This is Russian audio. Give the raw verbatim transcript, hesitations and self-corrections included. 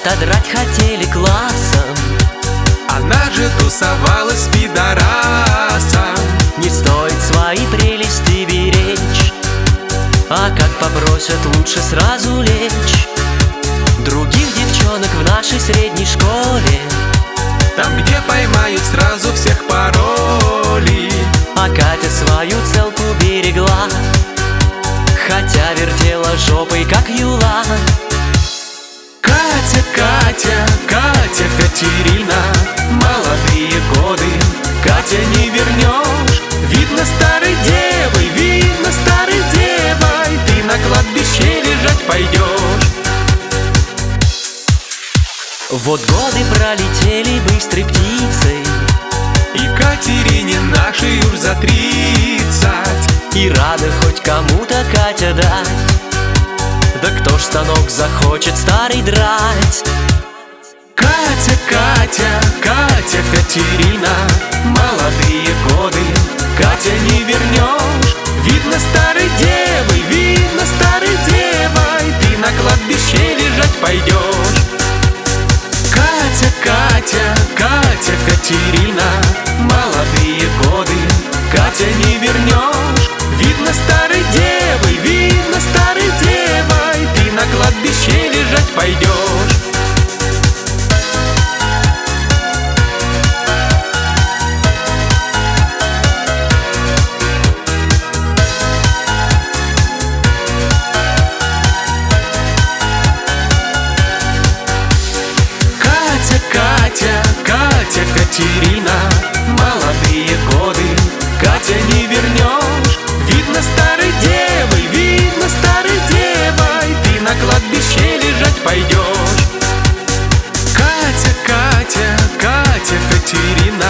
отодрать хотели классом. Она же тусовалась с пидорасом. Не стоит свои прелести беречь, а как попросят, лучше сразу лечь. Других девчонок в нашей средней школе, там, где поймают, сразу всех пароли. а Катя свою целку берегла, хотя вертела жопой, как юла. Катя, Катя, Катя Катерина, молодые годы, Катя, не вернешь. Видно старой девой, видно старой девой, ты на кладбище лежать пойдешь. Вот годы пролетели быстрой птицей, И Катерине нашей уж за тридцать, и рада хоть кому-то Катя дать. Да кто ж станок захочет старый драть? Катя, Катя, Катя Катерина, молодые годы, Катя, не вернешь. Видно старой девой, видно старой девой, ты на кладбище лежать пойдешь. Катя, Катя, Катя Катерина, молодые годы, Катя, не вернешь. Видно старой девой, видно старой девой, ты на кладбище лежать пойдешь. Катя, Катя Катерина, молодые годы, Катя, не вернешь. Видно старой девой, видно старой девой, ты на кладбище лежать пойдешь. Катя, Катя, Катя Катерина,